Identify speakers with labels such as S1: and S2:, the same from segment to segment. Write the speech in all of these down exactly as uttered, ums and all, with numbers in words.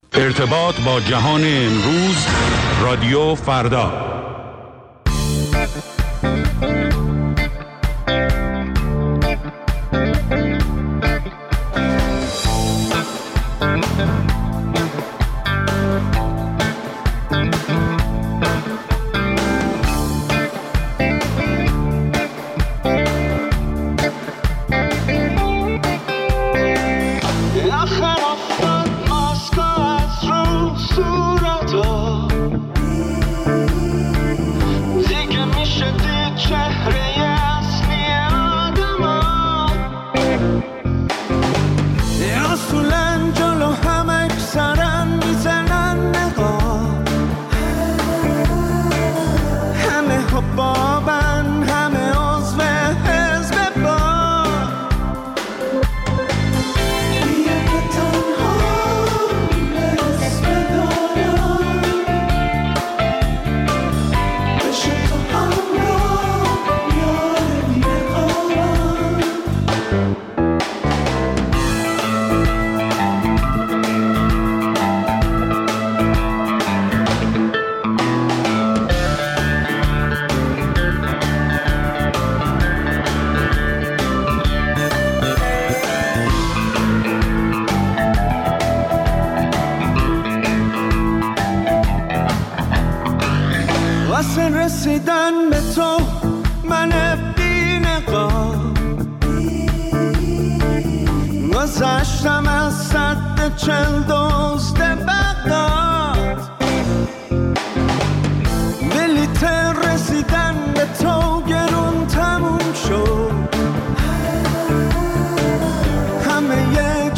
S1: ارتباط با جهان امروز، رادیو فردا.
S2: رسیدن به تو من بی نقاب گذشتم از سد چل دزد بغداد بلیت رسیدن به تو گرون تموم شد همه ی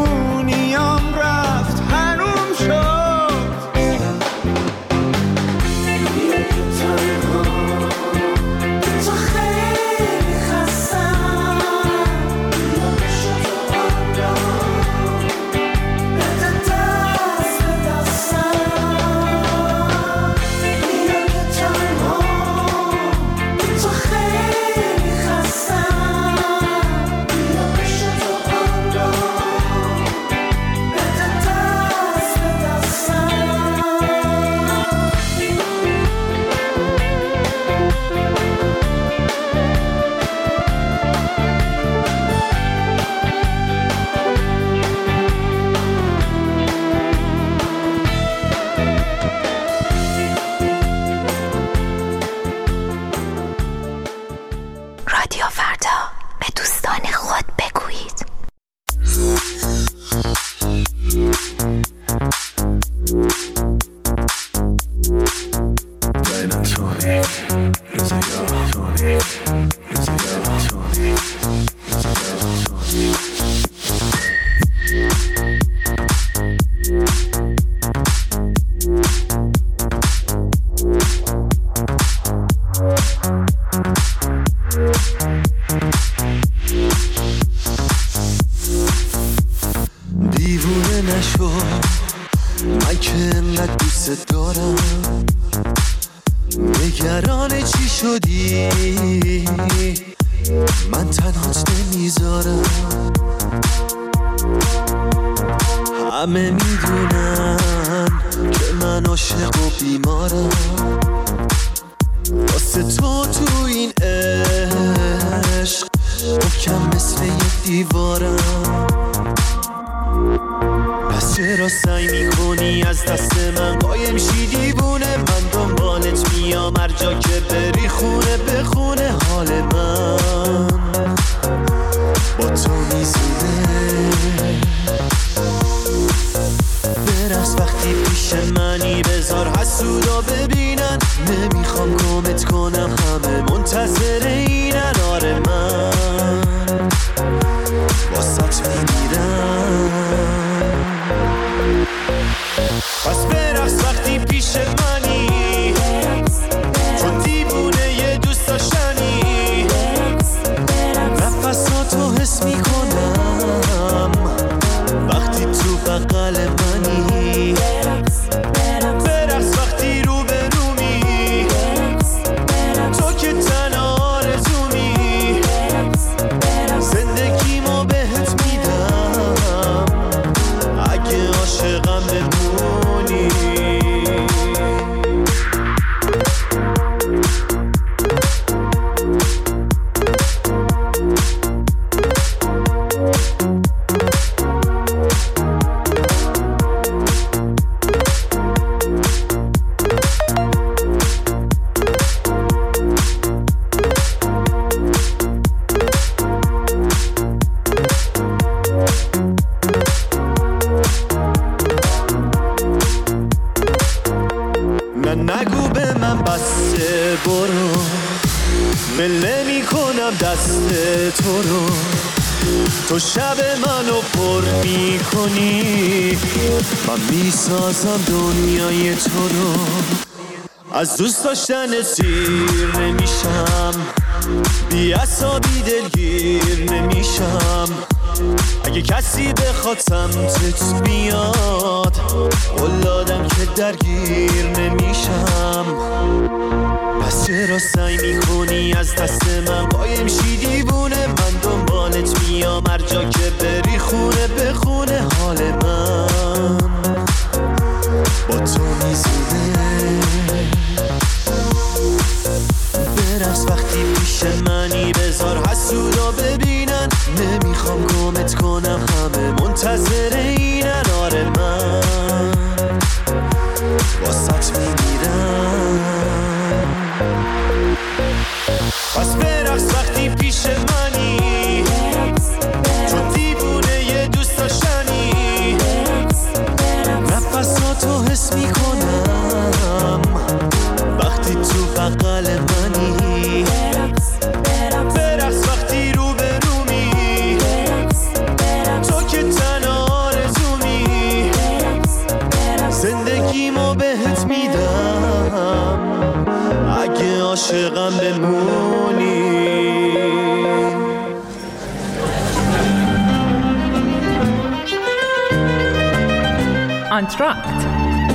S2: جوونیام رفت حروم شد
S3: برقص وقتی رو به رو می تو که تنها
S2: میگیرم دست تو رو، تو شب منو پر میکنی، من میسازم دنیای تو رو. از دوست داشتن سیر نمیشم، بی عصابی دلگیر نمیشم، اگه کسی بخواد سمتت بیاد قول دادم که درگیر نمیشم. پس چرا سعی میکنی از دست من قایم شی دیوونه؟ من دنبالت میام هر جا که بری، خونه به خونه حال من با تو میزونه. برقص وقتی پیش منی، بذار حسودا ببینن، نمیخوام گمت کنم، همه منتظر اینن. آره من واسط میمیرم. پس برقص وقتی پیش منی، چون دیوونه یه دوست داشتنی، نفساتو حس میکنم وقتی تو بغل منی. برقص وقتی رو به رومی، تو که تنها آرزومی، زندگیمو بهت میدم اگه عاشقم بمونی.
S3: آنتراکت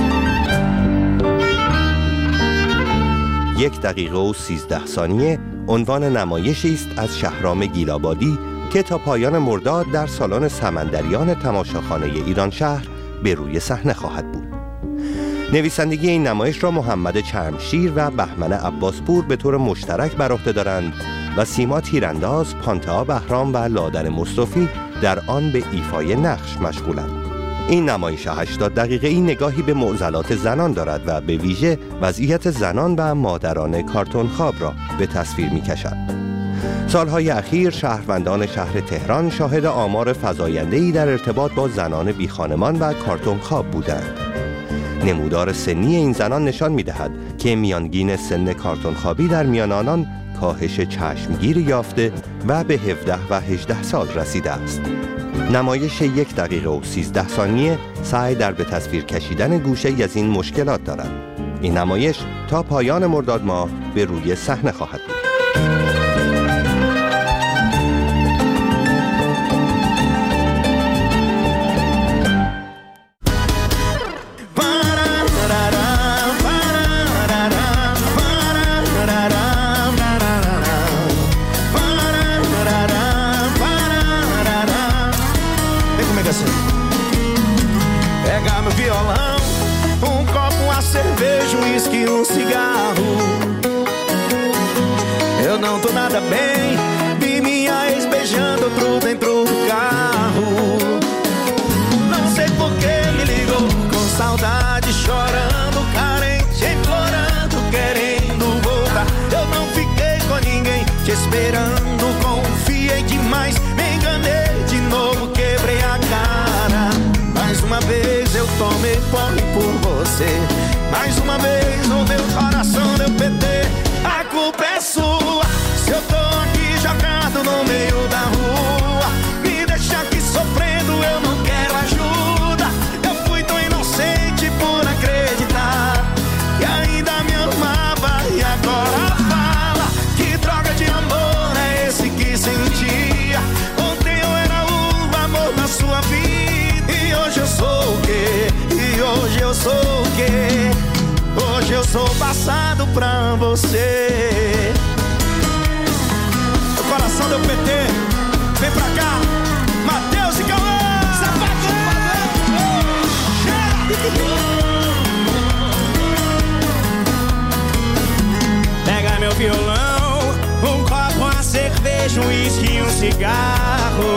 S4: یک دقیقه و سیزده ثانیه عنوان نمایشی است از شهرام گیلابادی که تا پایان مرداد در سالن سمندریان تماشاخانه ایران شهر به روی صحنه خواهد بود. نویسندگی این نمایش را محمد چرمشیر و بهمن عباسپور به طور مشترک بر عهده دارند و سیما تیرانداز، پانتا بهرام و لادن مصطفی در آن به ایفای نقش مشغولند. این نمایش هشتاد دقیقه‌ای نگاهی به معضلات زنان دارد و به ویژه وضعیت زنان و مادران کارتون خواب را به تصویر می‌کشد. سالهای اخیر شهروندان شهر تهران شاهد آمار فزاینده‌ای در ارتباط با زنان بیخانمان و کارتون خواب بودند. نمودار سنی این زنان نشان می‌دهد که میانگین سن کارتون خوابی در میان آنان کاهش چشمگیر یافته و به هفده و هجده سال رسیده است. نمایش یک دقیقه و سیزده ثانیه سعی در به تصویر کشیدن گوشه‌ای از این مشکلات دارد. این نمایش تا پایان مرداد ماه به روی صحنه خواهد بود.
S2: Pega meu violão, um copo, uma cerveja, um uísque e um cigarro. Eu não tô nada bem, vi minha ex beijando outro dentro do carro. Não sei por que me ligou, com saudade, chorando, carente, implorando, querendo voltar. Eu não fiquei com ninguém, te esperando, confiei demais, me enganei de novo, quebrei a cara. Mais uma vez eu tomei porre por você, mais uma vez o meu coração deu P T. A culpa é sua, se eu tô aqui jogado no meio da rua, me deixa aqui sofrendo, eu não quero ajuda. Eu fui tão inocente por acreditar que ainda me amava e agora fala que droga de amor é esse que sentia. Ontem eu era o amor da sua vida e hoje eu sou o quê? E hoje eu sou o quê? Hoje eu sou passado pra você. O coração deu P T, vem pra cá, Matheus e Cauã. Sapato do Pega meu violão, um copo, uma cerveja, um uísque e um cigarro.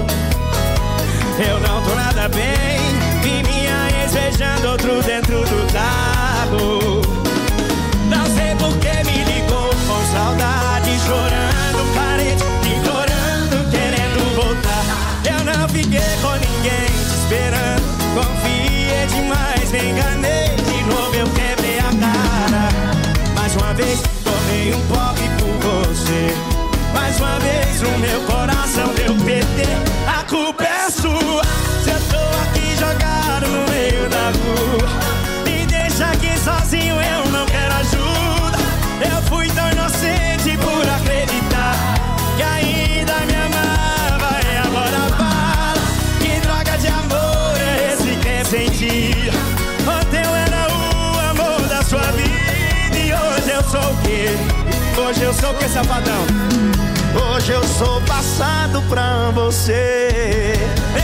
S2: Eu não tô nada bem, vi minha ex beijando outro dentro do carro. Não sei por que me ligou, com saudade, chorando, carente, implorando, querendo voltar. Eu não fiquei com ninguém, te esperando, confiei demais, me enganei, de novo eu quebrei a cara. Mais uma vez, tomei um pobre por você, mais uma vez o meu coração deu P T. A culpa é sua, se eu tô aqui jogado no meio da rua. Me deixa aqui sozinho, eu não quero ajuda. Eu fui tão inocente por acreditar que ainda me amava e agora fala. Que droga de amor é esse que é sentir? Ontem eu era o amor da sua vida e hoje eu sou o quê? Hoje eu sou o que, safadão? Hoje eu sou passado pra você.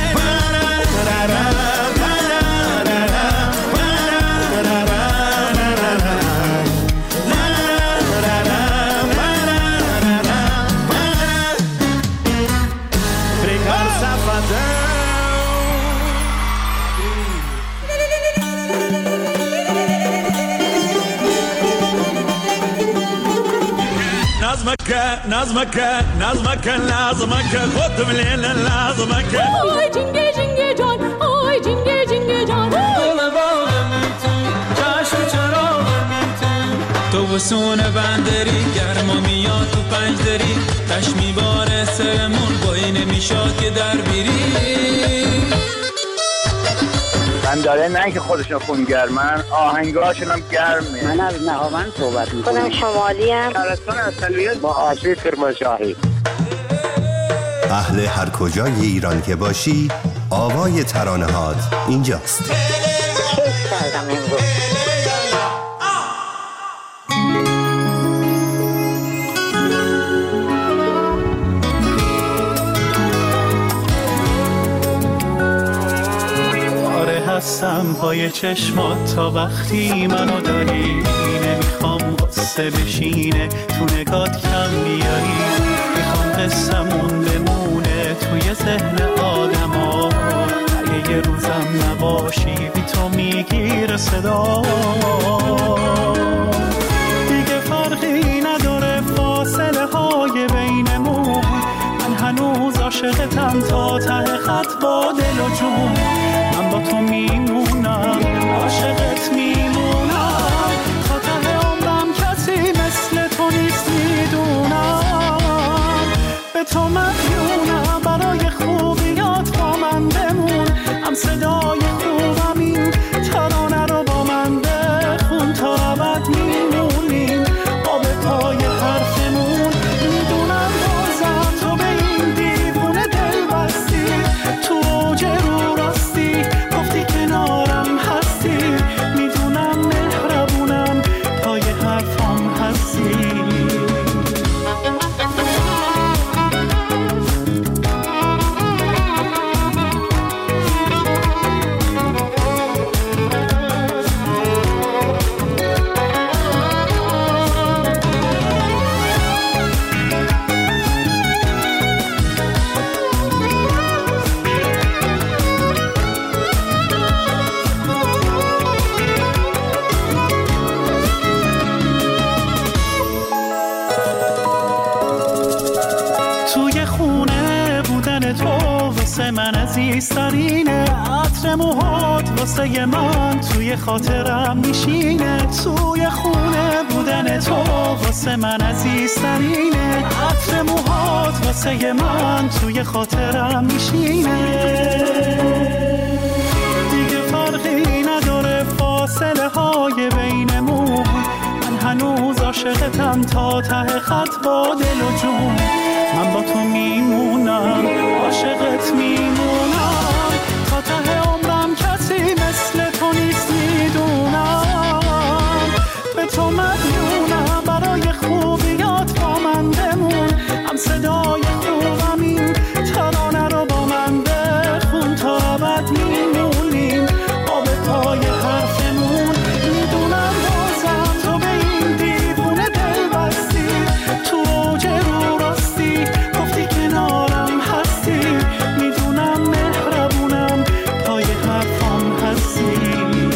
S2: Obrigado, safadão. نظمك نظمك نظمك لازمك خد من لازمك
S3: oy jinge jinge can oy jinge jinge can
S5: تو وسون بندری گرما میاد تو پنج دری تش میباره سرمون بایی نمیشاد که در بیری
S6: من داره نه که خودشون خونگرمن آهنگاشون هم گرمه.
S7: من از نهاوند صحبت میکنم.
S8: خودم شمالی ام.
S6: شهرستان اصلیت با آسیب کرمانشاهی.
S4: اهل هر کجای ایران که باشی آوای ترانه‌هات اینجاست.
S8: کیف کردم امروز.
S2: هستم پای چشمات تا وقتی منو داری نمیخوام قصه بشینه تو نگات کم بیاری میخوام قصه‌مون بمونه توی ذهن آدم ها اگه یه روزم نباشی بی تو میگیره صدا دیگه فرقی نداره فاصله های بینمون من هنوز عاشقتم تا ته خط با دل و جون من با تو میمونم عاشقت میمونم تا ته عمرم کسی مثل تو نیست میدونم به تو مدیونم برای خوبیات با من بمون هم صدای خوبم این ترانه رو با من بخون تا ابد میمونیم با به پای حرفمون میدونم بازم تو به این دیوونه دل بستی تو اوج رو راستی گفتی کنارم هستی میدونم مهربونم پای حرفم هستی من عزیزترینه عطر موهات واسه من توی خاطرم میشینه توی خونه بودن تو واسه من عزیزترینه عطر موهات واسه من توی خاطرم میشینه دیگه فرقی نداره فاصله های بینمون من هنوز عاشقتم تا ته خط با دل و جون من با تو میمونم عاشقت میمونم تا ته عمرم کسی مثل تو نیست میدونم به تو مدیونم برای خوبیات با من بمون هم صدای خوبم این ترانه رو با من بخون تا ابد میمونیم با به پای حرفمون میدونم بازم تو به این دیوونه دل بستی تو اوج رو راستی گفتی کنارم هستی میدونم مهربونم پای حرفم هستی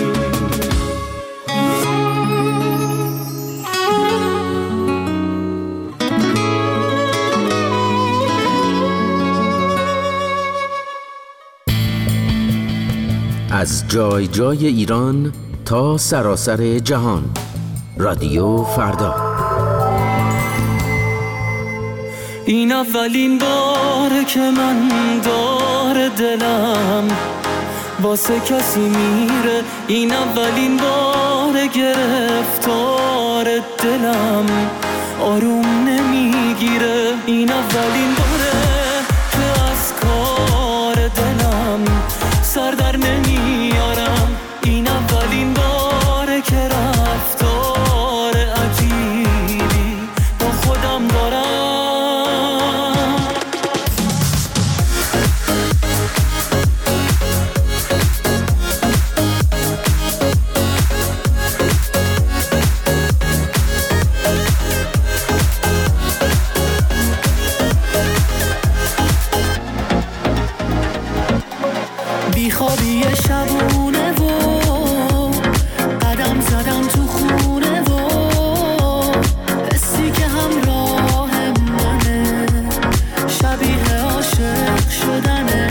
S9: از جای جای ایران تا سراسر جهان رادیو فردا
S10: این اولین باره که من داره دلم واسه کسی میره، این اولین باره گرفتار دلم آروم نمیگیره، این اولین باره که از کار دلم سر در نمیارم، این اولین باره که رفتار عجیبی با خودم دارم. بیخوابی شبونه و قدم زدم تو خونه و حسی که همراه منه شبیه عاشق شدنه.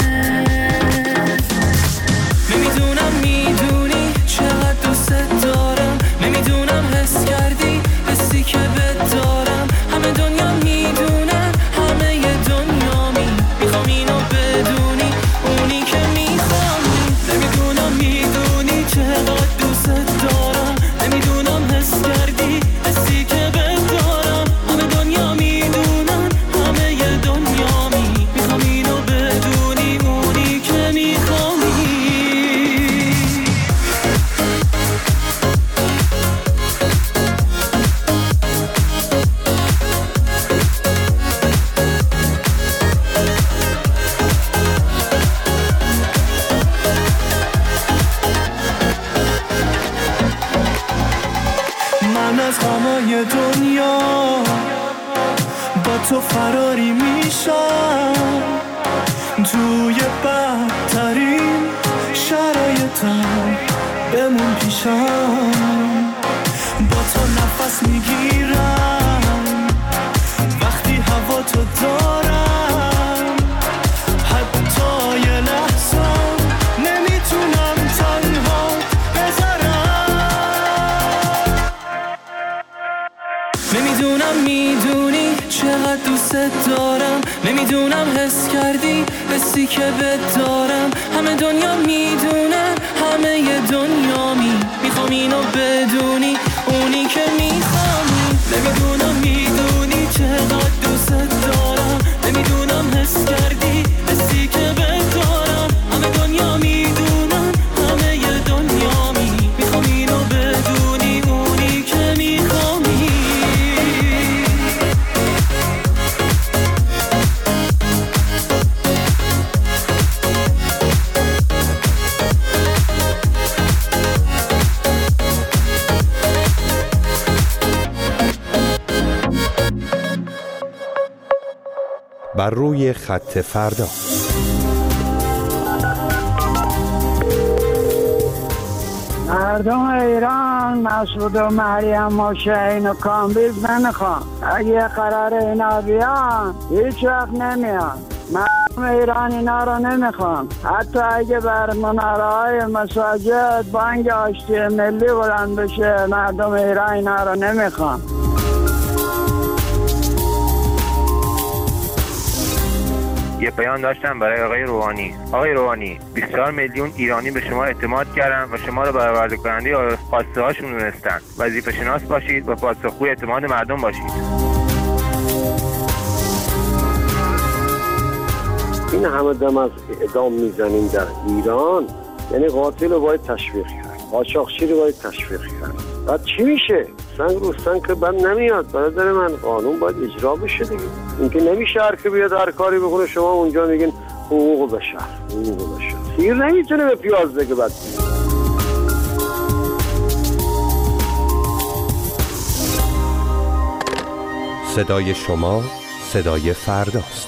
S10: نمیدونم میدونی چقدر دوست دارم، نمیدونم حس کردی حسی که بهت دارم، همه دنیا میدونن همه ی دنیا می میخوام اینو بدونی اونی که میخوام، نمیدونم میدونی چقدر دوست دارم، نمیدونم حس کردی حسی که بهت دارم، همه دنیا میدونن همه ی دنیا می میخوام اینو بدونی اونی که میخوام. من از غمای دنیا با تو فراری میشم، توی بدترین شرایطم بمون پیشم، با تو نفس میگیرم وقتی هوا تو دارم، حتی یه لحظه نمیتونم تنها بذارم. نمیدونم میدونی چقدر دوست دارم، نمیدونم حس کردی حسی که بهت دارم، همه دنیا میدونن همه ی دنیا می میخوام اینو بدونی اونی که میخوام. نمیدونم میدونی چقدر دوست دارم، نمیدونم حس کردی حسی که بهت دارم، همه دنیا میدونن همه ی دنیا می میخوام اینو بدونی اونی که میخوام.
S4: بر روی خط فردا.
S7: مردم ایران مسعود و مریم و شهین و کامبیز نمیخوان، اگه قرار اینا بیان هیچ وقت نمیان. مردم ایران اینا رو نمیخوان، حتی اگه بر مناره های مساجد بانگ آشتی ملی بلند بشه مردم ایران اینا رو نمیخوان.
S11: یه بیان داشتم برای آقای روحانی. آقای روحانی، بیست و چهار میلیون ایرانی به شما اعتماد کردن و شما رو برآورده کننده خواسته هاشون دونستن. وظیفه شناس باشید و پاسخگوی اعتماد مردم باشید.
S12: این همه دم از اعدام میزنیم در ایران، یعنی قاتل رو باید تشویق کرد، قاچاقچی رو باید تشویق کرد. بعد چی میشه؟ سنگ رو سنگ که بند نمیاد. برادر من، قانون باید اجرا بشه دیگه. اینکه نمیشه هر که بیاد هر کاری بکنه شما اونجا میگین حقوق بشر حقوق بشر. سیر نمیتونه به پیاز بگه. بعد
S4: صدای شما صدای فرداست.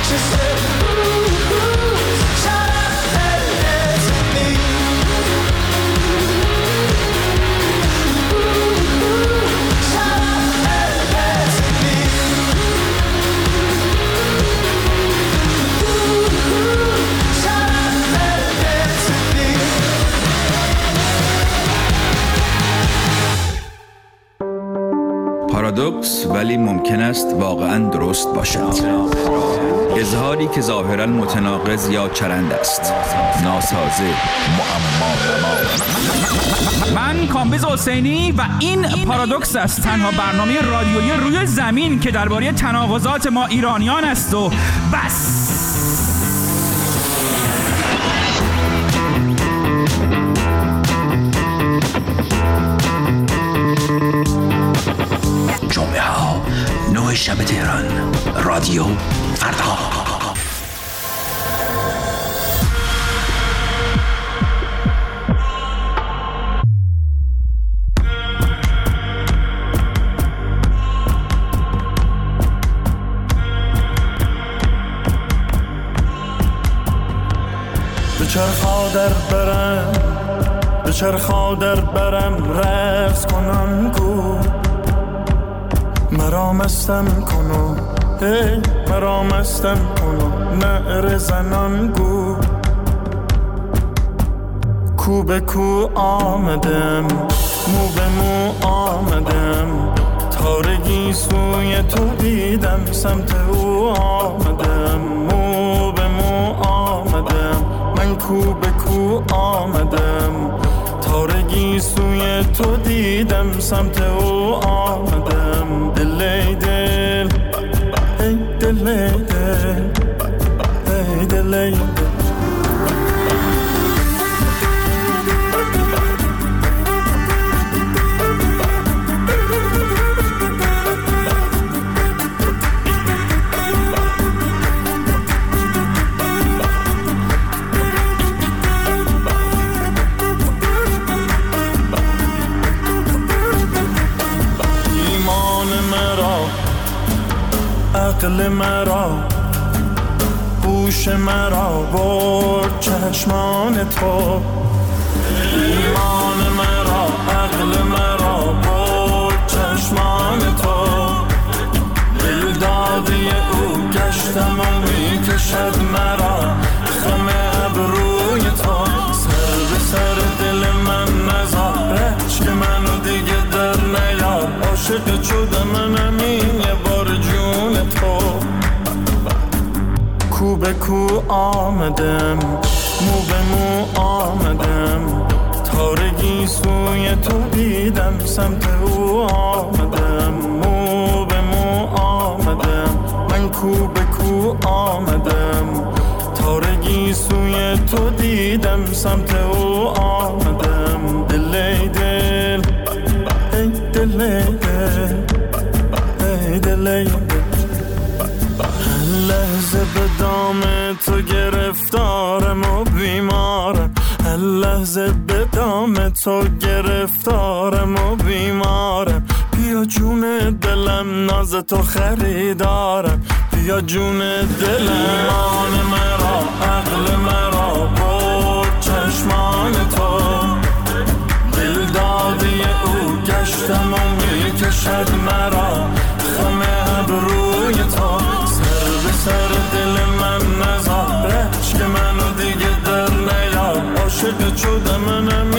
S2: She said, ooh, ooh, shut up and dance with me. Ooh, ooh, shut up and dance with me. Ooh, ooh, shut up and dance with me.
S13: پارادوکس ولی ممکن است واقعاً درست باشد. اظهاری که ظاهراً متناقض یا چرند است. ناسازه، معما.
S14: من کامبیز حسینی و این پارادوکس است، تنها برنامه رادیویی روی زمین که درباره تناقضات ما ایرانیان است و بس.
S15: جمعه ها نه شب تهران، رادیو فردا.
S2: به چرخا در برم، به چرخا در برم رقص کنم گو مرا مستم کنو، هی مرا مستم کنو نعره زنان گو. کو به کو آمدم، مو به مو آمدم، تارگی سوی تو دیدم، سمت او آمدم، مو به مو آمدم، من کو به کو آمدم، تارگی سوی تو دیدم، سمت او آمدم. دلی دل ای دلی دل ای دلی دل. عقل مرا، هوش مرا برد چشمان تو. ایمان مرا، عقل مرا برد چشمان تو. دل دادی او گشتم و میکشد مرا خم ابروی تو. سر به سر دل من نذار، عشق منو دیگه در نیار. عاشق شده منم این یه بار جون تو. کو به کو آمدم، مو به مو آمدم، تارگی سوی تو دیدم، سمت او آمدم، مو به مو آمدم، من کو به کو آمدم، تارگی سوی تو دیدم، سمت او آمدم. دلی دل ای دلی دل ای دلی دل. لحظه به دام تو گرفتارم و بیمارم، هر لحظه به دام تو گرفتارم و بیمارم. بیا جون دلم، ناز تو خریدارم، بیا جون دلم. ایمان مرا، عقل مرا برد چشمان تو. دل دادی او گشتم و میکشد مرا خم ابروی تو. سر دل من نذار، عشق منو دیگه در نیار. عاشق شده منم